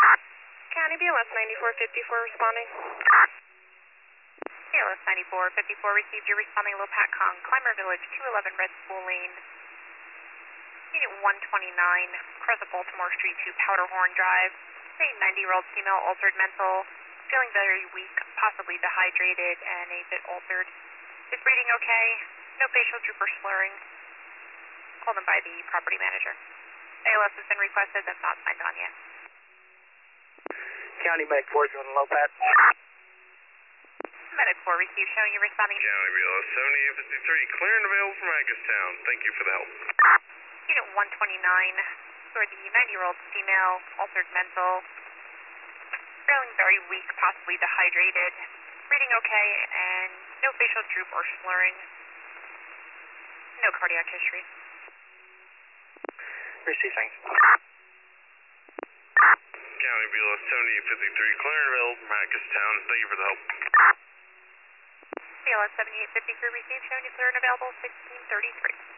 County BLS 9454 responding. BLS 9454 received your responding low PATCON, Clymer Village, 211 Red School Lane. Unit 129, across the Baltimore Street to Powderhorn Drive. A 90-year-old female, altered mental, feeling very weak, possibly dehydrated, and a bit altered. Is breathing okay? No facial droop or slurring. Called in by the property manager. ALS has been requested, that's not signed on yet. County Med 4 on the low pad. Medic 4 received, showing you responding. County BLS 7853, clear and available from Hagerstown. Thank you for the help. Unit 129, for the 90-year-old female, altered mental, feeling very weak, possibly dehydrated, breathing okay, and no facial droop or slurring. No cardiac history. Receiving. County BLS 7853, clear and available from Hagerstown. Thank you for the help. BLS 7853 received, showing you clear and available, 1633.